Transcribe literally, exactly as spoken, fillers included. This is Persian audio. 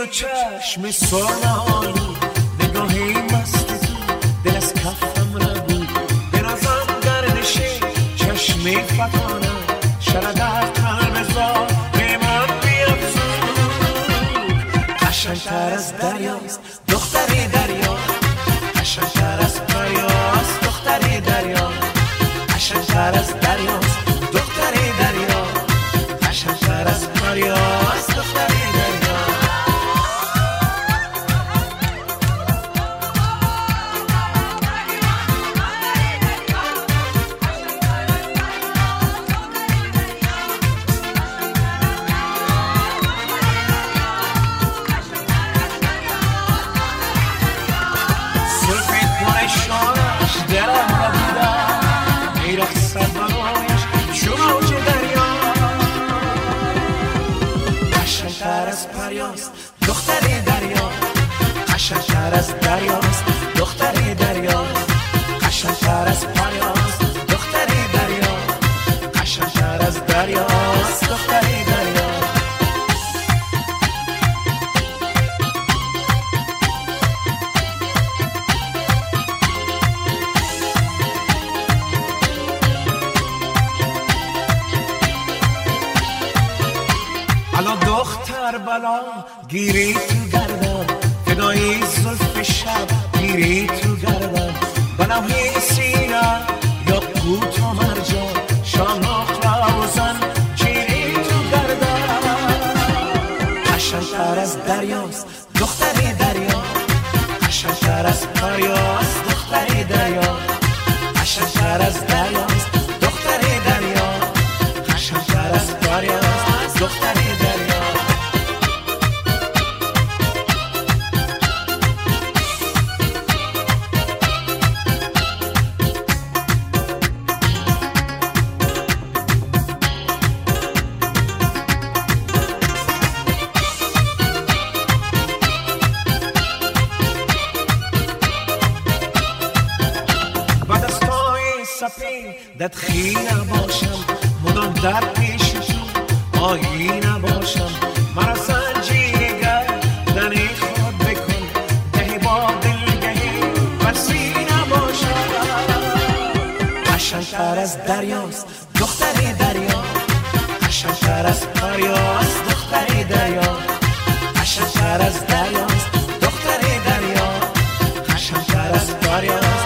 چشم سرمالو نگاهی مستی تو دل از کفم نبود بنازم گردشه چشمی فتانم شرد در قلب زار به من بیفزود قشنگتر از دریاست دختری دریا قشنگتر از دریاست دختری دریا قشنگتر از دریاست دختری دریا قشنگتر از دریاست دختری دریا دختری دریا قشنگتر از دریاست دختری دریا قشنگتر از پریاست دختری دریا قشنگتر از دریاست دختری دریا الان دختر بلا گیری تو گردم فدایی زلف شب گیری تو گردم بناهی سینا یا قوت و مرجان شانق روزن گیری تو گردم قشنگتر از دریاست دختری دریا قشنگتر از دریاست دختری دریا قشنگتر از دریاست دختری دریا قشنگتر از دریاست دختری دریا دت خی نباشم مدام در پیش تو آهی نباشم مرا سنجیگر دنی خود بکن گهی با دل گهی برسی نباشم قشنگتر از دریاست دختری دریا قشنگتر از دریاست دختری دریا قشنگتر از دریاست دختری دریا قشنگتر از دریاست